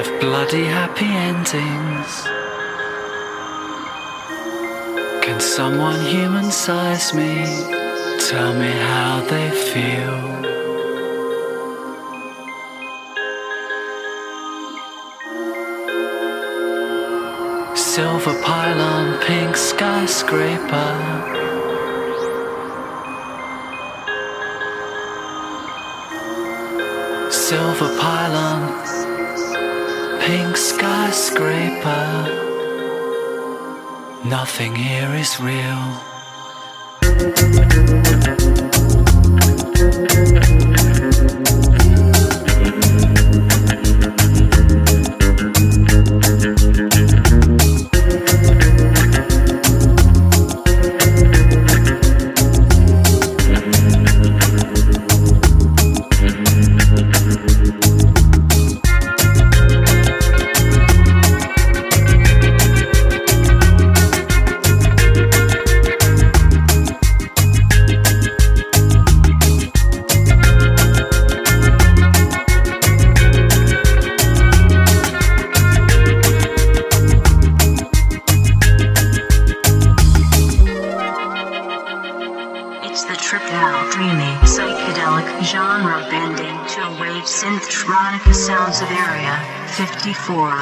have bloody happy endings. Can someone human size me? Tell me how they feel. Silver pylon, pink skyscraper. Silver pylon, pink skyscraper. Nothing here is real. Sounds of Area 54.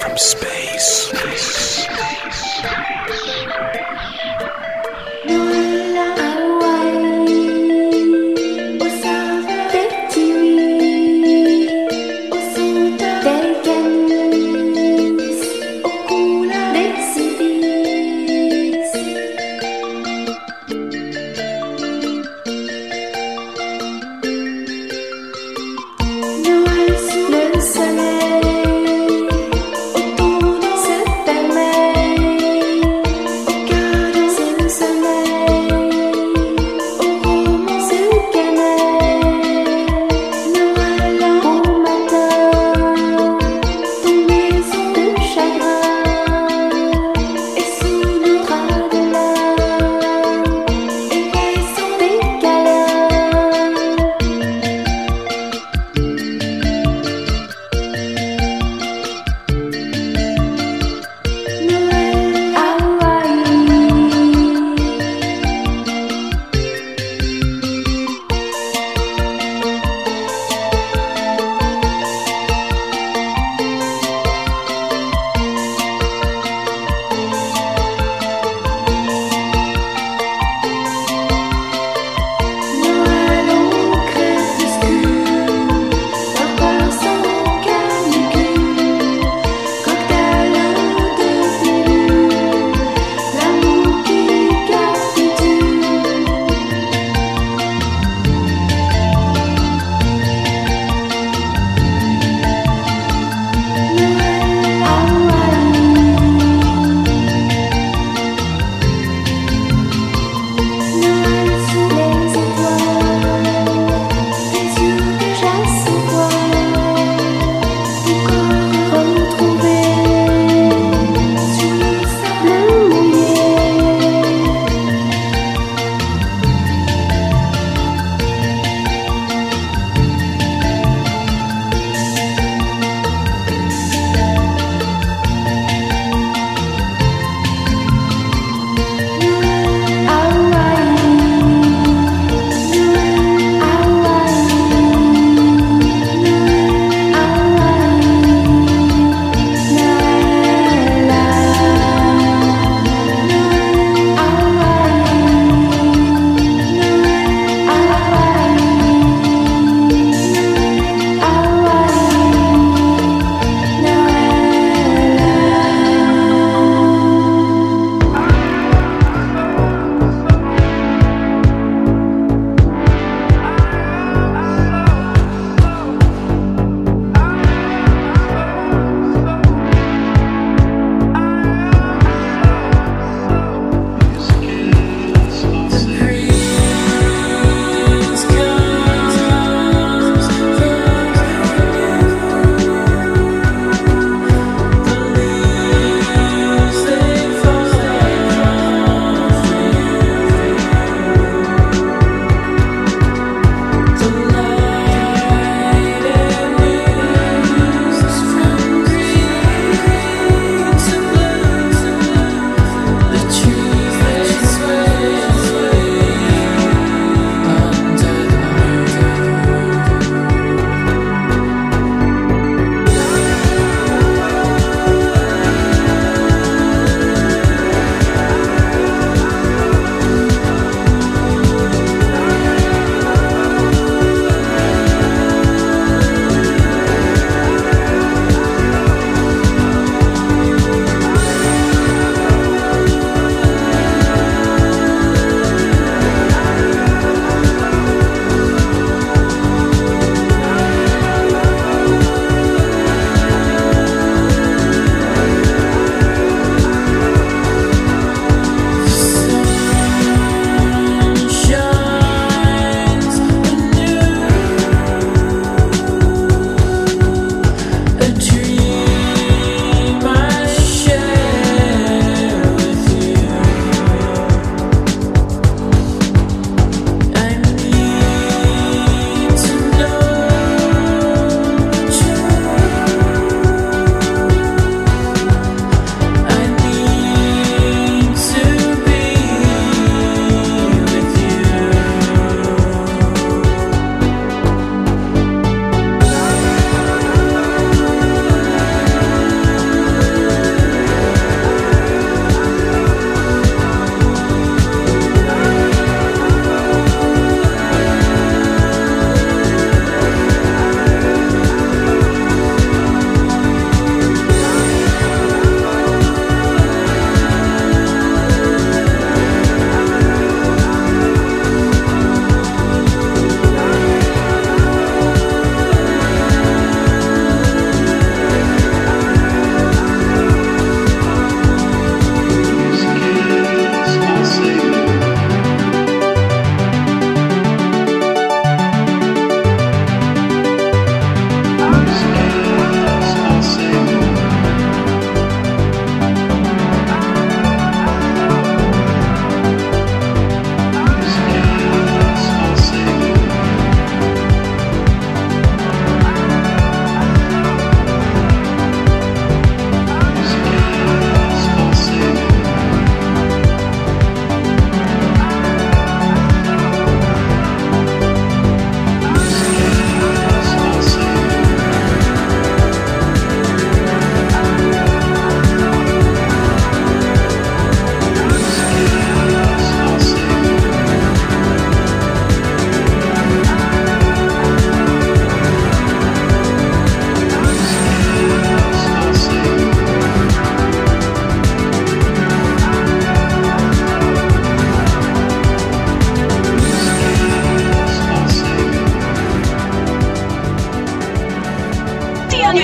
from space. Soleil, au cœur de ce soleil.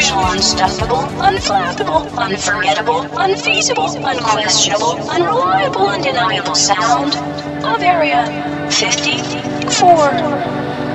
unconstitutional, unstuffable, unflappable, unforgettable, unfeasible, unquestionable, unreliable, undeniable sound of Area 54.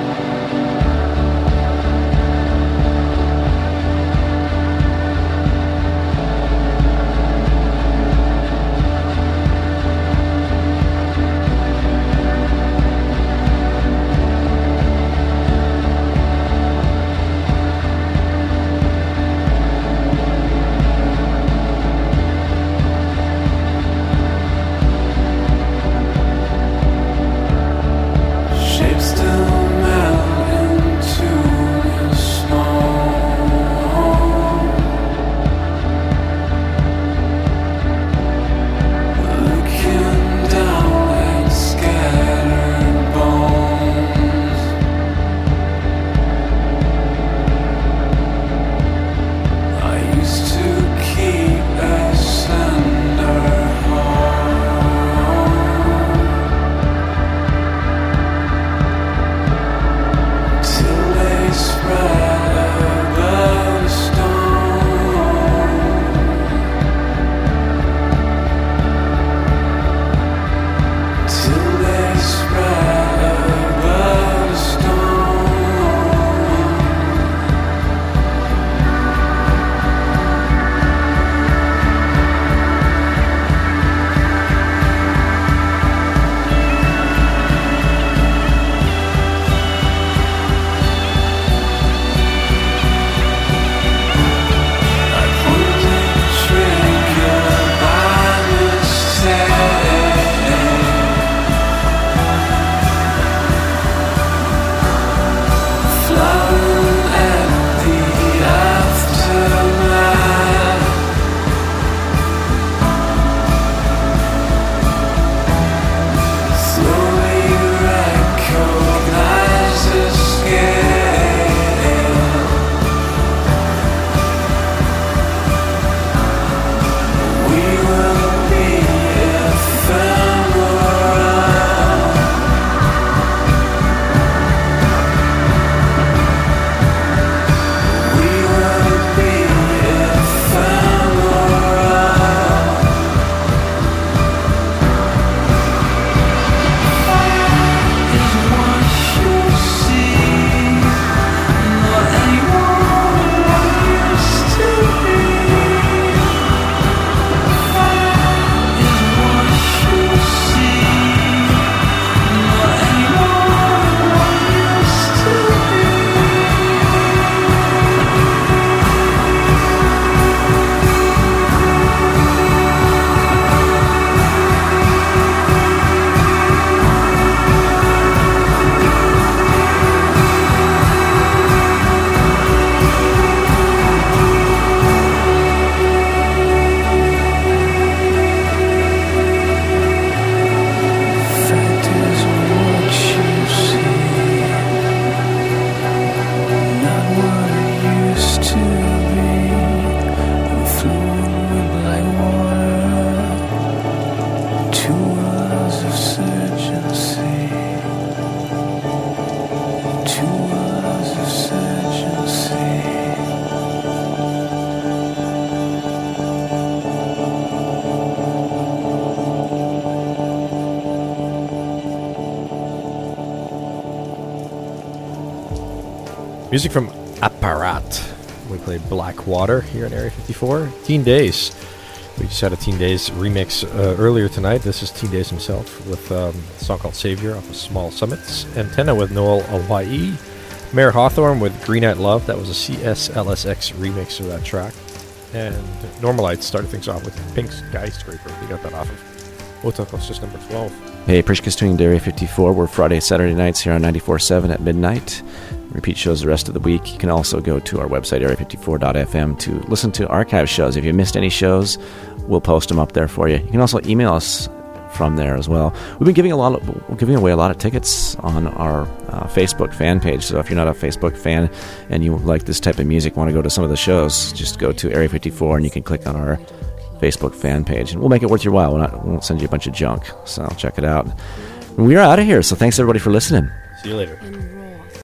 Music from Apparat. We played Blackwater here in Area 54. Teen Days. We just had a Teen Days remix earlier tonight. This is Teen Days himself with a song called Savior off of Small Summits. Antenna with Noel Hawaii. Mayor Hawthorne with Green At Love. That was a CSLSX remix of that track. And Normalites started things off with Pink Skyscraper. We got that off of Otakos, just number 12. Hey, Prishka's tuning to Area 54. We're Friday, Saturday nights here on 94.7 at midnight. Repeat shows the rest of the week. You can also go to our website, area54.fm, to listen to archive shows. If you missed any shows, we'll post them up there for you. You can also email us from there as well. We've been giving away a lot of tickets on our Facebook fan page. So if you're not a Facebook fan and you like this type of music, want to go to some of the shows, just go to Area 54 and you can click on our Facebook fan page, and we'll make it worth your while. We won't send you a bunch of junk, so check it out. And we are out of here, so thanks everybody for listening. See you later.